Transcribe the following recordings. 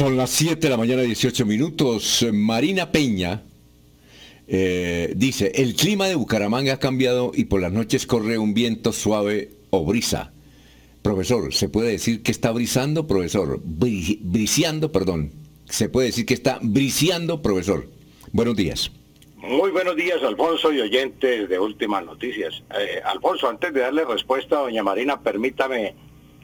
Son las 7 de la mañana, 18 minutos. Marina Peña dice, el clima de Bucaramanga ha cambiado y por las noches corre un viento suave o brisa. Profesor, ¿se puede decir que está brisando, profesor? Briseando, perdón. ¿Se puede decir que está briseando, profesor? Buenos días. Muy buenos días, Alfonso, y oyentes de Últimas Noticias. Alfonso, antes de darle respuesta a doña Marina, permítame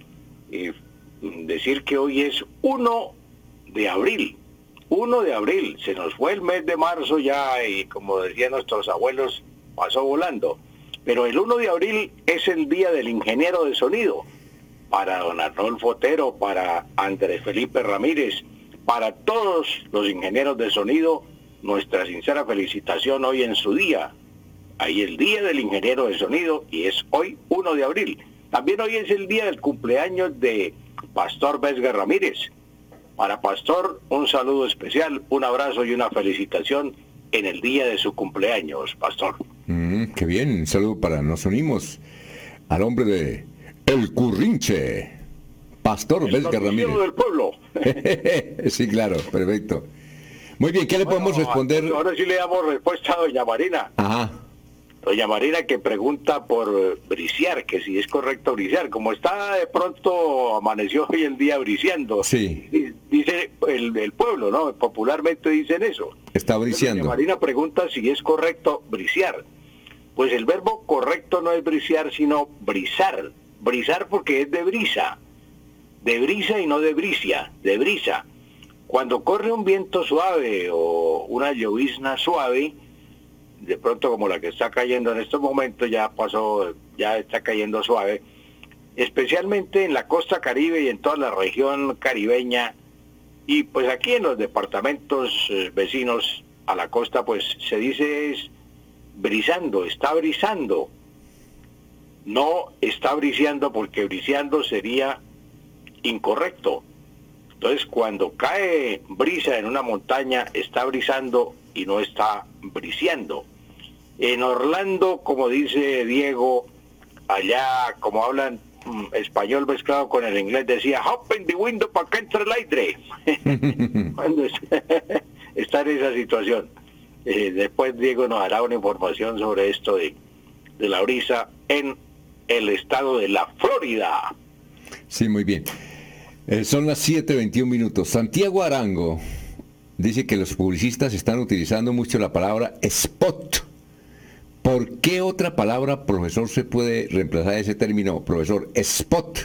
decir que hoy es 1 de abril. 1 de abril, se nos fue el mes de marzo ya y como decían nuestros abuelos, pasó volando. Pero el 1 de abril es el día del ingeniero de sonido. Para don Arnolfo Otero, para Andrés Felipe Ramírez, para todos los ingenieros de sonido, nuestra sincera felicitación hoy en su día. Ahí el día del ingeniero de sonido y es hoy 1 de abril. También hoy es el día del cumpleaños de Pastor Vesga Ramírez. Para Pastor, un saludo especial, un abrazo y una felicitación en el día de su cumpleaños, Pastor. Qué bien, un saludo para, nos unimos al hombre de El Currinche, Pastor Vesga Ramírez. Del pueblo. Sí, claro, perfecto. Muy bien, ¿qué le podemos responder? Ahora sí le damos respuesta a doña Marina. Ajá. Doña Marina que pregunta por brisear, que si es correcto brisear. Como está de pronto, amaneció hoy el día briseando. Sí. Dice el pueblo, ¿no? Popularmente dicen eso. Está briseando. Doña Marina pregunta si es correcto brisear. Pues el verbo correcto no es brisear, sino brisar. Brisar porque es de brisa. De brisa y no de bricia, de brisa. Cuando corre un viento suave o una llovizna suave, de pronto como la que está cayendo en estos momentos, ya pasó, ya está cayendo suave, especialmente en la costa Caribe y en toda la región caribeña, y pues aquí en los departamentos vecinos a la costa, pues se dice es brisando, está brisando. No está briseando porque briseando sería incorrecto. Entonces, cuando cae brisa en una montaña, está brisando y no está briseando. En Orlando, como dice Diego, allá como hablan español mezclado con el inglés, decía, open the window para que entre el aire. Cuando está en esa situación. Después Diego nos dará una información sobre esto de la brisa en el estado de la Florida. Sí, muy bien. Son las 7:21 minutos. Santiago Arango dice que los publicistas están utilizando mucho la palabra spot. ¿Por qué otra palabra, profesor, se puede reemplazar ese término, profesor? Spot.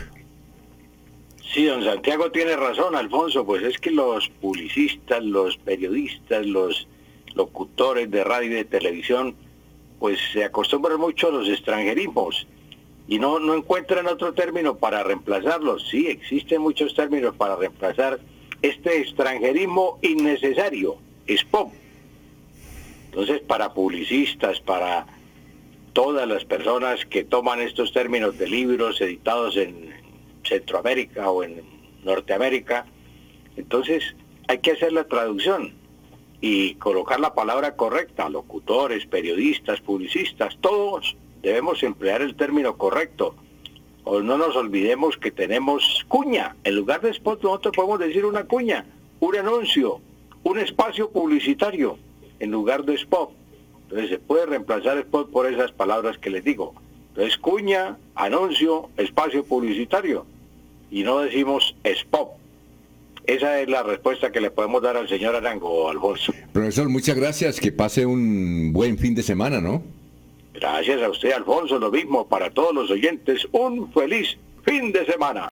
Sí, don Santiago tiene razón, Alfonso, pues es que los publicistas, los periodistas, los locutores de radio y de televisión, pues se acostumbran mucho a los extranjerismos. Y no encuentran otro término para reemplazarlos. Sí, existen muchos términos para reemplazar este extranjerismo innecesario, spot. Entonces, para publicistas, para todas las personas que toman estos términos de libros editados en Centroamérica o en Norteamérica, entonces hay que hacer la traducción y colocar la palabra correcta. Locutores, periodistas, publicistas, todos debemos emplear el término correcto. O no nos olvidemos que tenemos cuña. En lugar de spot nosotros podemos decir una cuña, un anuncio, un espacio publicitario en lugar de spot. Entonces se puede reemplazar spot por esas palabras que les digo. Entonces cuña, anuncio, espacio publicitario. Y no decimos spot. Esa es la respuesta que le podemos dar al señor Arango, Alfonso. Profesor, muchas gracias. Que pase un buen fin de semana, ¿no? Gracias a usted, Alfonso, lo mismo para todos los oyentes. Un feliz fin de semana.